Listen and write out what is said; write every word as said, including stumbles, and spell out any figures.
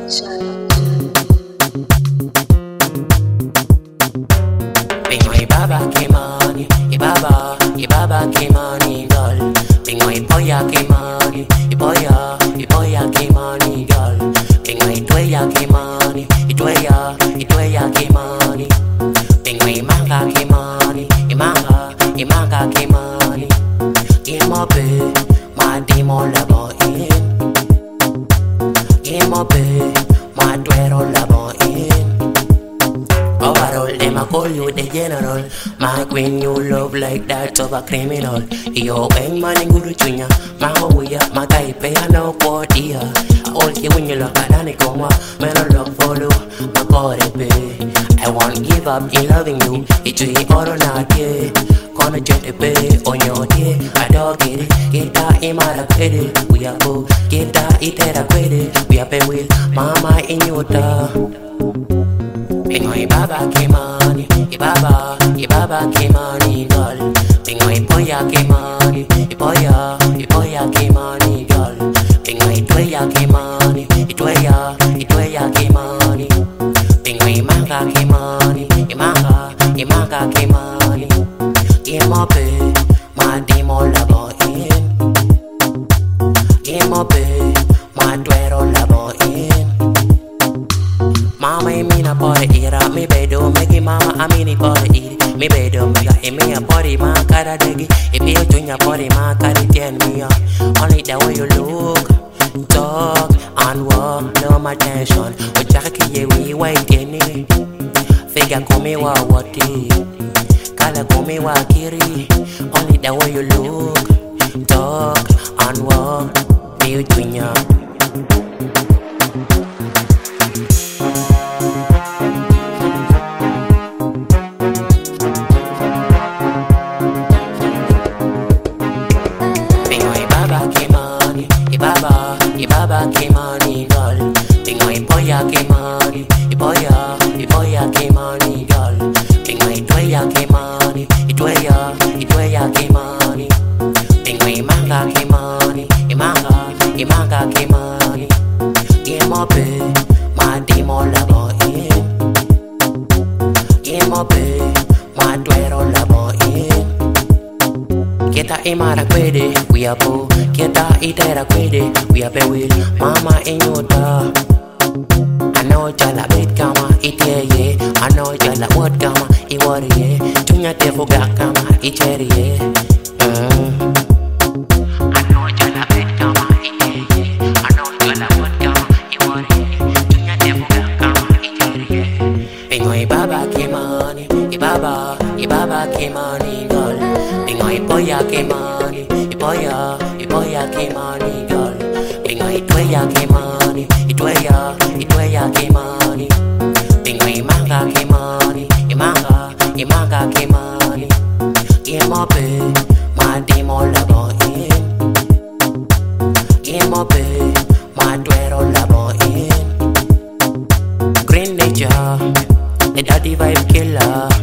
Pingo ibaba kimani, ibaba, ibaba kimani girl. Pingo ipoya kimani, ipoya, ipoya kimani girl. Pingo itweya kimani, itweya, itweya kimani. Pingo imanga kimani, imanga, imanga kimani. Imobe, my demon labo in. Imobe, my duero labo in. Overall, them a call you the general. My queen, you love like that of a criminal. Yo, bang man in good junior. My hoya, my guy, pay a no quarter. All you when you look at any coma. Man, I love follow. My God, baby. I won't give up in loving you. It's you or not, yeah. Gonna jet the pay on your day. I don't get it. Get that in my credit. We are both. Get that it at a credit. We are pay with mama in your da. Pingo ibaba kimani, ibaba, ibaba kimani girl. Pingo ipoya kimani, ipoya, ipoya kimani girl. Pingo itweya kimani, itweya, itweya kimani. Pingo imanga kimani, imanga, imanga kimani. Imobe, my demon labo in. Imobe, my duero labo in. Mama e mina pore ira, mi bedo megi mama a mini pore iri. Mi bedo mega e me a pore ma cara degi. E pio tunya pore ma cari tien mia. Only the way you look, talk and walk, no my attention. O chaki ye we wait any. Figure come wa wati, kala come wa kiri. Only the way you look, talk and walk, pio tunya. Ibaba, ibaba kimani girl. Pingo ipoya kimani, ipoya, ipoya kimani girl. Pingo itweya kimani, itweya, itweya kimani. Pingo imanga kimani, imanga, imanga kimani. Imobe, my demon labo in. Imobe, my duero labo in. Kita imara kwede, we are po. Kita itera kwede, we are bewil. Mama in your da. I know jala bit kama ite ye. I know jala word kama iwari ye. Tunya tefu ga kama icheri ye. Mm. I know jala bit kama ite ye. I know jala word kama iwari ye. Tunya tefu ga kama icheri ye. Pingo ibaba kimani, ibaba, ibaba kimani girl. Pingo ipoya kimani, ipoya, ipoya kimani girl. Pingo itweya kimani, itweya, itweya kimani. Pingo imanga kimani, imanga, imanga kimani. Imobe, my demon labo in. Imobe, my duero labo in. Green nature, the daddy vibe killer.